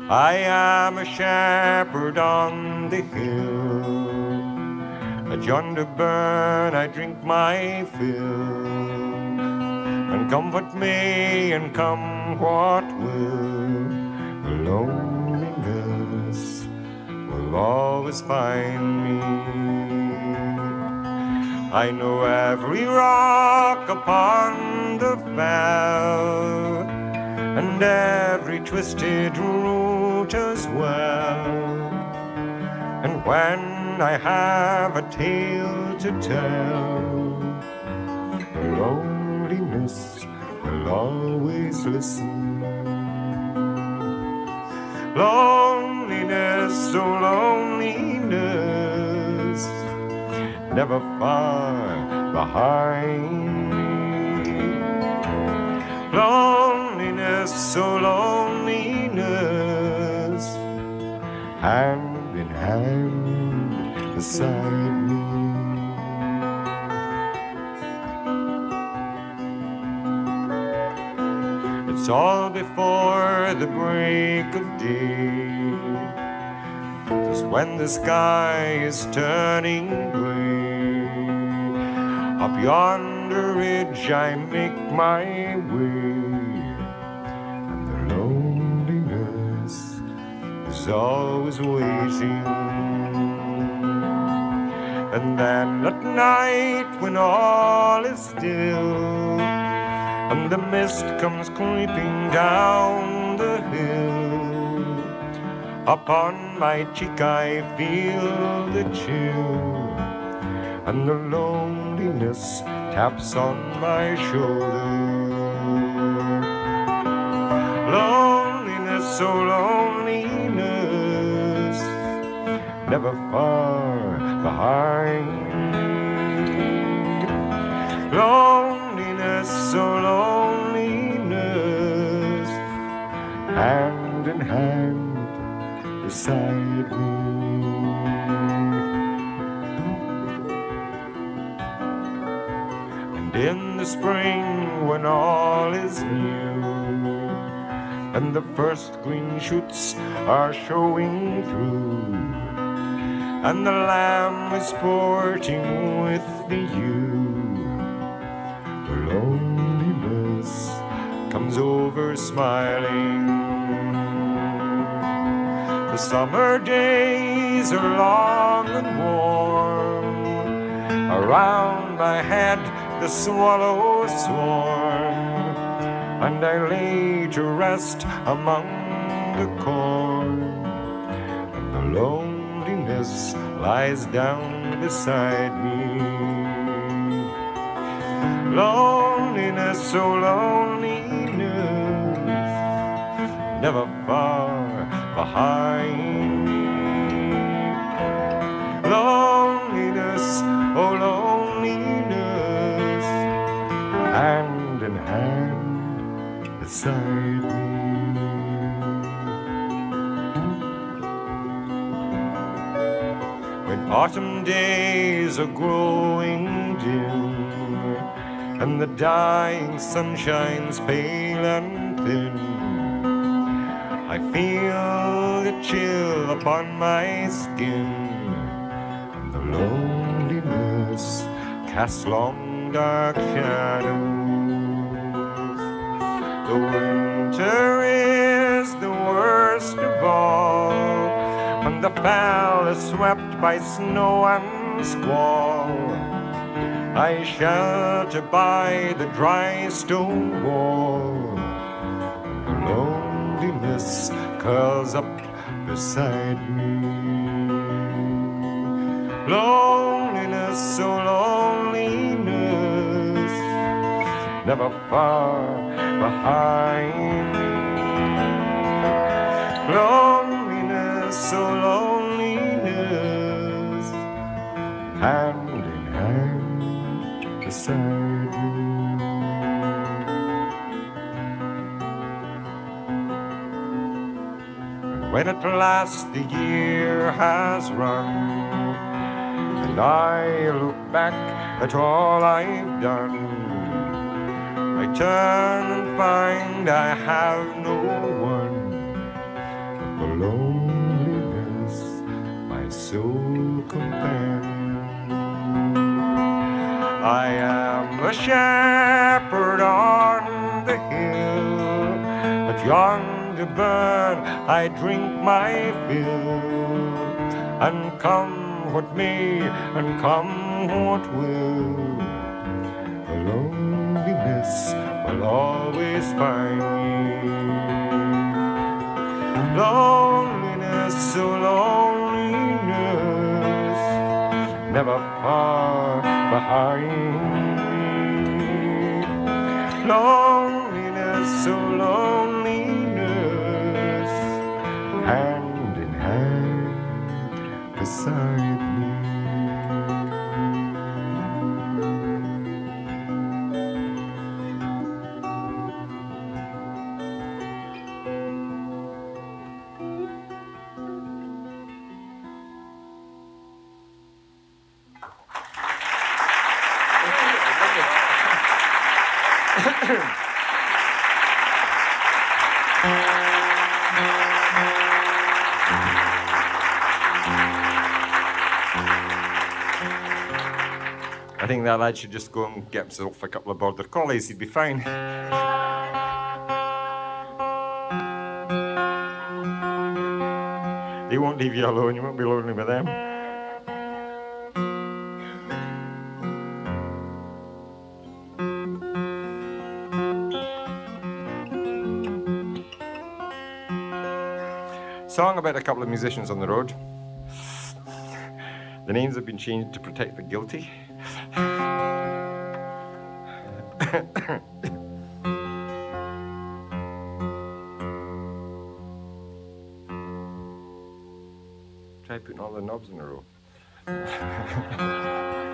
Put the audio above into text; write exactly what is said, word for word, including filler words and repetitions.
I am a shepherd on the hill. At yonder burn I drink my fill, and comfort me and come what will. Loneliness will always find me. I know every rock upon the fell, and every twisted root as well. And when I have a tale to tell, loneliness will always listen. Loneliness, oh loneliness, never far behind me. Loneliness, oh loneliness, hand in hand beside me. It's all before the break of day, just when the sky is turning gray. Up yonder ridge I make my way, and the loneliness is always waiting. And then at night when all is still, and the mist comes creeping down the hill, upon my cheek I feel the chill, and the loneliness taps on my shoulder. Loneliness, oh loneliness, never far behind me. Loneliness, oh loneliness, hand in hand beside me. And in the spring when all is new, and the first green shoots are showing through, and the lamb is sporting with the ewe, the loneliness comes over smiling. The summer days are long and warm, around my head the swallows swarm, and I lay to rest among the corn, and the loneliness lies down beside me. Loneliness, oh loneliness, never far behind me. Loneliness, oh loneliness, hand in hand beside me. When autumn days are growing dim, and the dying sun shines pale and thin, I feel the chill upon my skin, and the loneliness casts long dark shadows. The winter is the worst of all, and the fell is swept by snow and squall. I shelter by the dry stone wall, and the loneliness curls up beside me. Loneliness, oh loneliness, never far behind me. Loneliness, oh loneliness, hand in hand beside me. And when at last the year has run, and I look back at all I've done, I turn and find I have no one. The sole companion. I am a shepherd on the hill, at yonder burn I drink my fill, and come what may, and come what will, the loneliness will always find me. Loneliness, so loneliness, never far behind me. Loneliness, so loneliness, hand in hand beside me. I think that lad should just go and get himself a couple of border collies. He'd be fine. They won't leave you alone. You won't be lonely with them. Song about a couple of musicians on the road. The names have been changed to protect the guilty. Try putting all the knobs in a row.